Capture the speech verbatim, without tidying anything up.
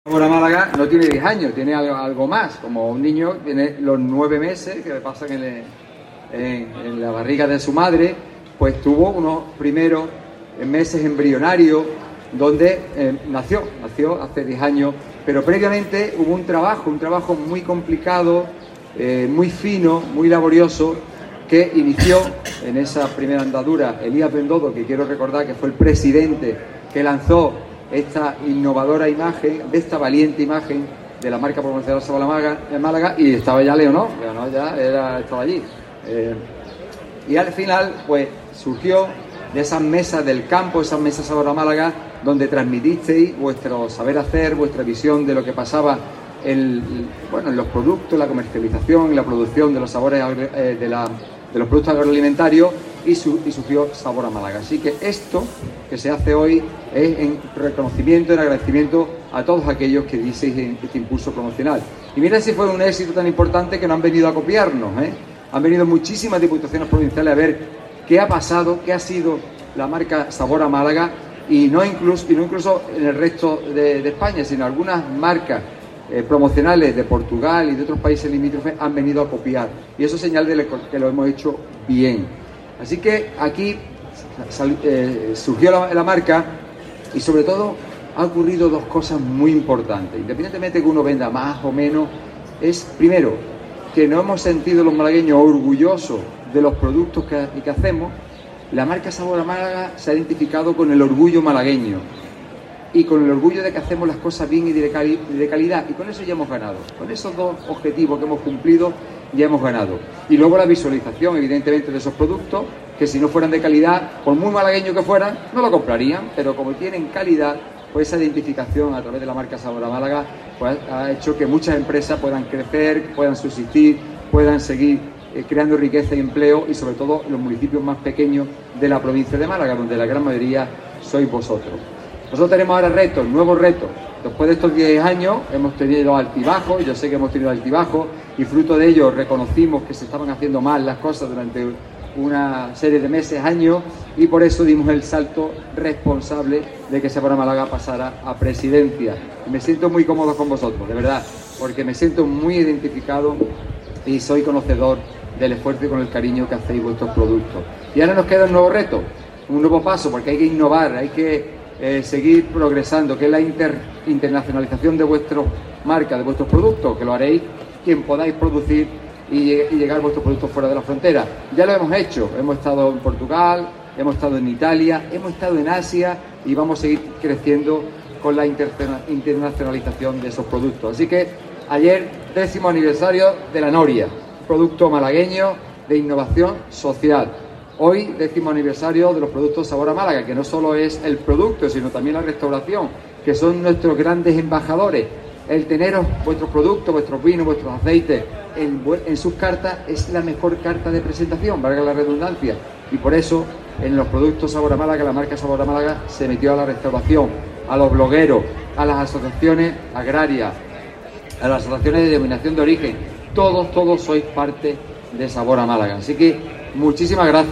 Ahora Málaga no tiene diez años, tiene algo, algo más, como un niño tiene los nueve meses que le pasan en, el, en, en la barriga de su madre, pues tuvo unos primeros meses embrionarios donde eh, nació, nació hace diez años, pero previamente hubo un trabajo, un trabajo muy complicado, eh, muy fino, muy laborioso, que inició en esa primera andadura Elías Bendodo, que quiero recordar que fue el presidente que lanzó esta innovadora imagen, de esta valiente imagen de la marca promocional Sabor Málaga, en Málaga, y estaba ya Leonor, Leonor ya era, estaba allí. Eh, y al final, pues, surgió de esas mesas del campo, esas mesas Sabor a Málaga, donde transmitisteis vuestro saber hacer, vuestra visión de lo que pasaba en, bueno, en los productos, la comercialización y la producción de los sabores eh, de, la, de los productos agroalimentarios, y, su, y surgió Sabor a Málaga. Así que esto que se hace hoy es en reconocimiento, en agradecimiento a todos aquellos que diceis en este impulso promocional. Y mira si fue un éxito tan importante que no han venido a copiarnos, ¿eh? Han venido muchísimas diputaciones provinciales a ver qué ha pasado, qué ha sido la marca Sabor a Málaga, y no incluso, y no incluso en el resto de, de España, sino algunas marcas eh, promocionales de Portugal y de otros países limítrofes han venido a copiar. Y eso es señal de que lo hemos hecho bien. Así que aquí sal, eh, surgió la, la marca, y sobre todo ha ocurrido dos cosas muy importantes. Independientemente de que uno venda más o menos, es primero que nos hemos sentido los malagueños orgullosos de los productos que, que hacemos. La marca Sabor a Málaga se ha identificado con el orgullo malagueño y con el orgullo de que hacemos las cosas bien y de, cali de calidad, y con eso ya hemos ganado. Con esos dos objetivos que hemos cumplido ya hemos ganado. Y luego la visualización, evidentemente, de esos productos, que si no fueran de calidad, por muy malagueños que fueran, no lo comprarían, pero como tienen calidad, pues esa identificación a través de la marca Sabor a Málaga pues ha hecho que muchas empresas puedan crecer, puedan subsistir, puedan seguir eh, creando riqueza y empleo, y sobre todo en los municipios más pequeños de la provincia de Málaga, donde la gran mayoría sois vosotros. Nosotros tenemos ahora retos, nuevos retos. Después de estos diez años hemos tenido altibajos, yo sé que hemos tenido altibajos, y fruto de ello reconocimos que se estaban haciendo mal las cosas durante una serie de meses, años, y por eso dimos el salto responsable de que Sabor a Málaga pasara a presidencia. Y me siento muy cómodo con vosotros, de verdad, porque me siento muy identificado y soy conocedor del esfuerzo y con el cariño que hacéis vuestros productos. Y ahora nos queda un nuevo reto, un nuevo paso, porque hay que innovar, hay que Eh, seguir progresando, que es la inter, internacionalización de vuestras marcas, de vuestros productos, que lo haréis quien podáis producir y, y llegar vuestros productos fuera de la frontera. Ya lo hemos hecho, hemos estado en Portugal, hemos estado en Italia, hemos estado en Asia, y vamos a seguir creciendo con la inter, internacionalización de esos productos. Así que ayer, décimo aniversario de la Noria, producto malagueño de innovación social. Hoy, décimo aniversario de los productos Sabor a Málaga, que no solo es el producto, sino también la restauración, que son nuestros grandes embajadores. El teneros vuestros productos, vuestros vinos, vuestros aceites en, en sus cartas es la mejor carta de presentación, valga la redundancia. Y por eso, en los productos Sabor a Málaga, la marca Sabor a Málaga se metió a la restauración, a los blogueros, a las asociaciones agrarias, a las asociaciones de denominación de origen. Todos, todos sois parte de Sabor a Málaga. Así que muchísimas gracias.